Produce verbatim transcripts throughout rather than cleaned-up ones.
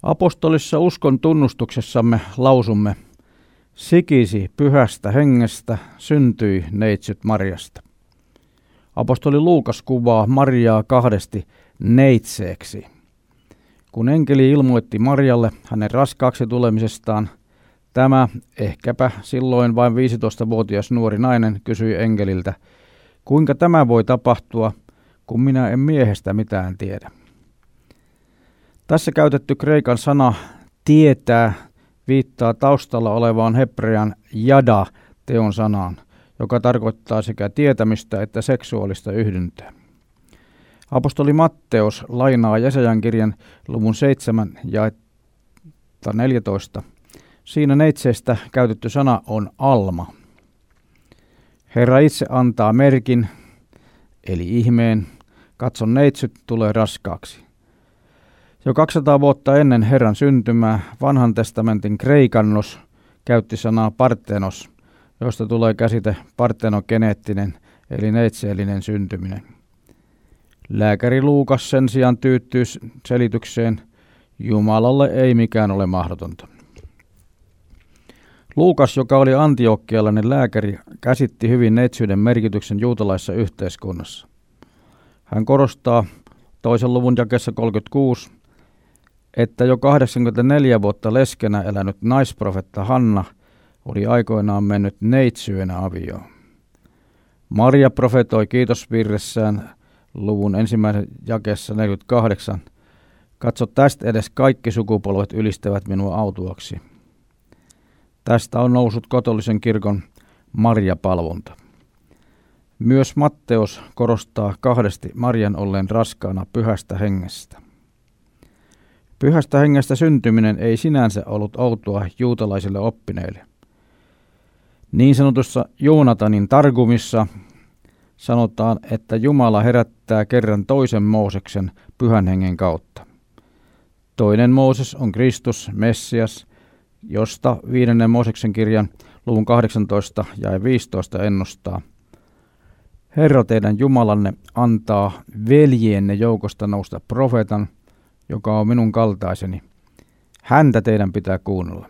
Apostolissa uskon tunnustuksessamme lausumme, sikisi pyhästä hengestä syntyi neitsyt Marjasta. Apostoli Luukas kuvaa Mariaa kahdesti neitseeksi. Kun enkeli ilmoitti Marjalle hänen raskaaksi tulemisestaan, tämä ehkäpä silloin vain viisitoistavuotias nuori nainen kysyi enkeliltä, kuinka tämä voi tapahtua, kun minä en miehestä mitään tiedä. Tässä käytetty kreikan sana tietää viittaa taustalla olevaan hebrean jada teon sanaan, joka tarkoittaa sekä tietämistä että seksuaalista yhdyntää. Apostoli Matteus lainaa Jesajan kirjan luvun seitsemän jaetta neljätoista. Siinä neitseestä käytetty sana on alma. Herra itse antaa merkin, eli ihmeen, katson neitsyt tulee raskaaksi. Jo kaksisataa vuotta ennen Herran syntymää vanhan testamentin kreikannos käytti sanaa partenos, josta tulee käsite partenogeneettinen eli neitseellinen syntyminen. Lääkäri Luukas sen sijaan tyytyy selitykseen, Jumalalle ei mikään ole mahdotonta. Luukas, joka oli antiokialainen lääkäri, käsitti hyvin neitsyyden merkityksen juutalaisessa yhteiskunnassa. Hän korostaa toisen luvun jakeessa kolmekymmentäkuusi, että jo kahdeksankymmentäneljä vuotta leskenä elänyt naisprofetta Hanna oli aikoinaan mennyt neitsyenä avioon. Maria profetoi kiitosvirressään luvun ensimmäisen jakeessa neljäkymmentäkahdeksan, katso tästä edes kaikki sukupolvet ylistävät minua autuaksi. Tästä on noussut katolisen kirkon Maria-palvonta. Myös Matteus korostaa kahdesti Marian olleen raskaana pyhästä hengestä. Pyhästä hengestä syntyminen ei sinänsä ollut outoa juutalaisille oppineille. Niin sanotussa Joonatanin Targumissa sanotaan, että Jumala herättää kerran toisen Mooseksen pyhän hengen kautta. Toinen Mooses on Kristus, Messias, josta viidennen Mooseksen kirjan luvun kahdeksantoista ja viisitoista ennustaa. Herra teidän Jumalanne antaa veljienne joukosta nousta profeetan, joka on minun kaltaiseni. Häntä teidän pitää kuunnella.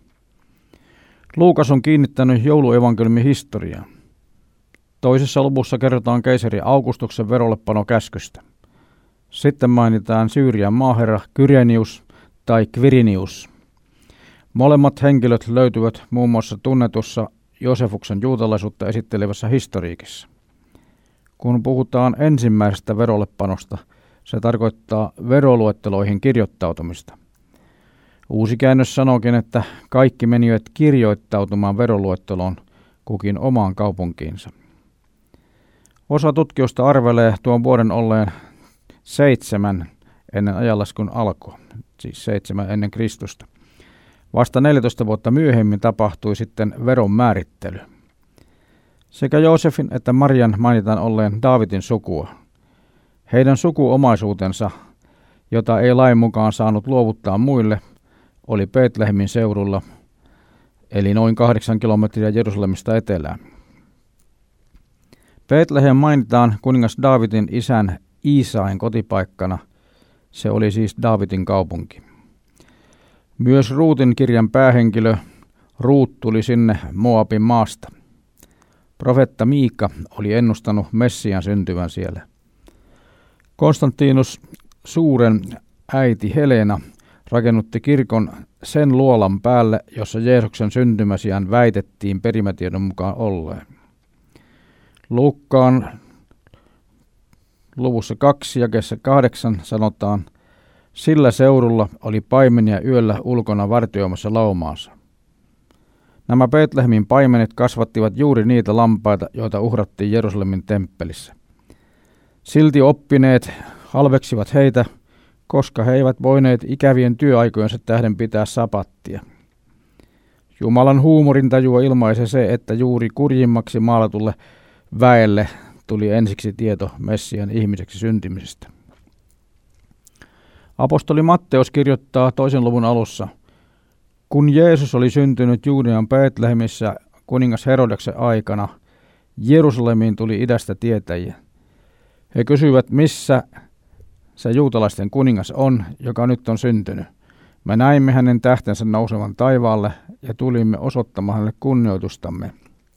Luukas on kiinnittänyt jouluevankeliumin historiaan. Toisessa luvussa kerrotaan keisari Augustuksen verollepano käskystä. Sitten mainitaan Syyrian maaherra Kyrenius tai Quirinius. Molemmat henkilöt löytyvät muun muassa tunnetussa Josefuksen juutalaisuutta esittelevässä historiikissa. Kun puhutaan ensimmäisestä verollepanosta, se tarkoittaa veroluetteloihin kirjoittautumista. Uusi käännös sanookin, että kaikki menivät kirjoittautumaan veroluetteloon kukin omaan kaupunkiinsa. Osa tutkijoista arvelee tuon vuoden olleen seitsemän ennen ajanlaskun alkua, siis seitsemän ennen Kristusta. Vasta neljätoista vuotta myöhemmin tapahtui sitten veron määrittely. Sekä Joosefin että Marian mainitaan olleen Daavidin sukua. Heidän sukuomaisuutensa, jota ei lain mukaan saanut luovuttaa muille, oli Betlehemin seudulla, eli noin kahdeksan kilometriä Jerusalemista etelään. Betlehem mainitaan kuningas Daavidin isän Iisain kotipaikkana. Se oli siis Daavidin kaupunki. Myös Ruutin kirjan päähenkilö Ruut tuli sinne Moabin maasta. Profetta Miika oli ennustanut Messian syntyvän siellä. Konstantinus Suuren äiti Helena rakennutti kirkon sen luolan päälle, jossa Jeesuksen syntymäsiän väitettiin perimätiedon mukaan olleen. Luukkaan luvussa kaksi jakeessa kahdeksan sanotaan, sillä seudulla oli paimenia yöllä ulkona vartioimassa laumaansa. Nämä Betlehemin paimenet kasvattivat juuri niitä lampaita, joita uhrattiin Jerusalemin temppelissä. Silti oppineet halveksivat heitä, koska he eivät voineet ikävien työaikojensa tähden pitää sapattia. Jumalan huumorintajua ilmaisi se, että juuri kurjimmaksi maalatulle väelle tuli ensiksi tieto Messian ihmiseksi syntymisestä. Apostoli Matteus kirjoittaa toisen luvun alussa, kun Jeesus oli syntynyt Juudean Betlehemissä kuningas Herodeksen aikana, Jerusalemiin tuli idästä tietäjiä. He kysyivät, missä se juutalaisten kuningas on, joka nyt on syntynyt. Me näimme hänen tähtensä nousevan taivaalle ja tulimme osoittamaan hänelle kunnioitustamme.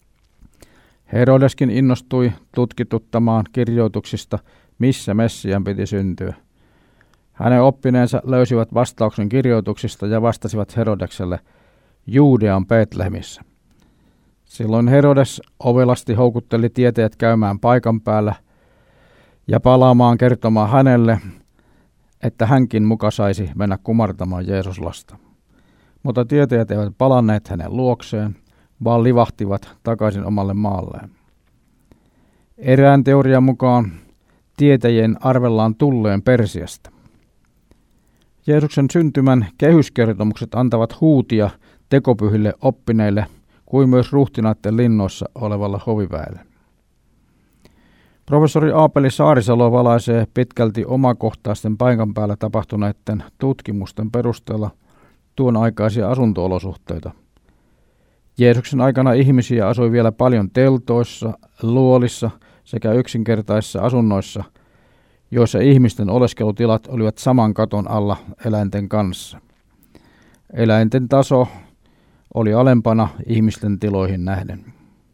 Herodeskin innostui tutkituttamaan kirjoituksista, missä Messian piti syntyä. Hänen oppineensa löysivät vastauksen kirjoituksista ja vastasivat Herodekselle Juudean Betlehemissä. Silloin Herodes ovelasti houkutteli tietäjät käymään paikan päällä ja palaamaan kertomaan hänelle, että hänkin muka saisi mennä kumartamaan Jeesuslasta. Mutta tietäjät eivät palanneet hänen luokseen, vaan livahtivat takaisin omalle maalleen. Erään teorian mukaan tietäjien arvellaan tulleen Persiasta. Jeesuksen syntymän kehyskertomukset antavat huutia tekopyhille oppineille kuin myös ruhtinaiden linnoissa olevalle hoviväelle. Professori Aapeli Saarisalo valaisee pitkälti omakohtaisten paikan päällä tapahtuneiden tutkimusten perusteella tuon aikaisia asunto-olosuhteita. Jeesuksen aikana ihmisiä asui vielä paljon teltoissa, luolissa sekä yksinkertaisissa asunnoissa, joissa ihmisten oleskelutilat olivat saman katon alla eläinten kanssa. Eläinten taso oli alempana ihmisten tiloihin nähden.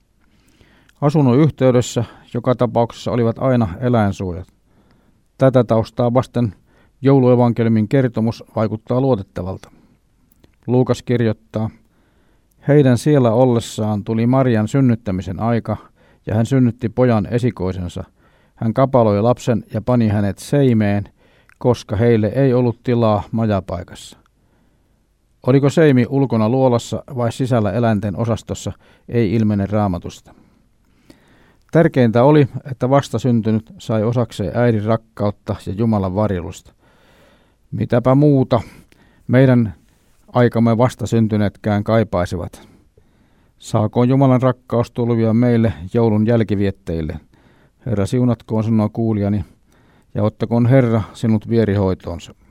Asunnon yhteydessä joka tapauksessa olivat aina eläinsuojat. Tätä taustaa vasten jouluevankeliumin kertomus vaikuttaa luotettavalta. Luukas kirjoittaa, heidän siellä ollessaan tuli Marian synnyttämisen aika, ja hän synnytti pojan esikoisensa. Hän kapaloi lapsen ja pani hänet seimeen, koska heille ei ollut tilaa majapaikassa. Oliko seimi ulkona luolassa vai sisällä eläinten osastossa, ei ilmene Raamatusta. Tärkeintä oli, että vastasyntynyt sai osakseen äidin rakkautta ja Jumalan varjelusta. Mitäpä muuta meidän aikamme vastasyntyneetkään kaipaisivat. Saakoon Jumalan rakkaus tulvia meille joulun jälkivietteille. Herra siunatkoon sinua kuulijani ja ottakoon Herra sinut vierihoitoonsa.